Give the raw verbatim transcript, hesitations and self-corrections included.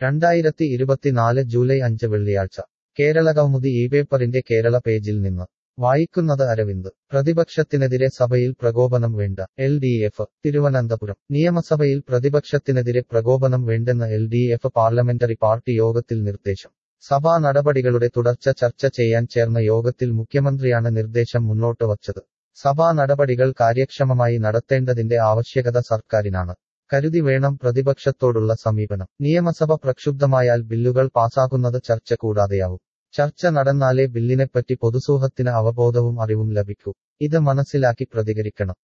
രണ്ടായിരത്തി ഇരുപത്തിനാല് ജൂലൈ അഞ്ച് വെള്ളിയാഴ്ച കേരളകൗമുദി ഈ പേപ്പറിന്റെ കേരള പേജിൽ നിന്ന് വായിക്കുന്നത് അരവിന്ദ് പ്രതിപക്ഷത്തിനെതിരെ സഭയിൽ പ്രകോപനം വേണ്ട എൽ ഡി എഫ് തിരുവനന്തപുരം നിയമസഭയിൽ പ്രതിപക്ഷത്തിനെതിരെ പ്രകോപനം വേണ്ടെന്ന് L D F parliamentary party യോഗത്തിൽ നിർദ്ദേശം സഭാ നടപടികളുടെ തുടർച്ച ചർച്ച ചെയ്യാൻ ചേർന്ന യോഗത്തിൽ മുഖ്യമന്ത്രിയാണ് നിർദ്ദേശം മുന്നോട്ട് വച്ചത് സഭാ നടപടികൾ കാര്യക്ഷമമായി നടത്തേണ്ടതിന്റെ ആവശ്യകത സർക്കാരിനാണ് കരുതി വേണം പ്രതിപക്ഷത്തോടുള്ള സമീപനം നിയമസഭ പ്രക്ഷുബ്ധമായാൽ ബില്ലുകൾ പാസാകുന്നത് ചർച്ച കൂടാതെയാവും ചർച്ച നടന്നാലേ ബില്ലിനെപ്പറ്റി പൊതുസമൂഹത്തിന് അവബോധവും അറിവും ലഭിക്കൂ ഇത് മനസ്സിലാക്കി പ്രതികരിക്കണം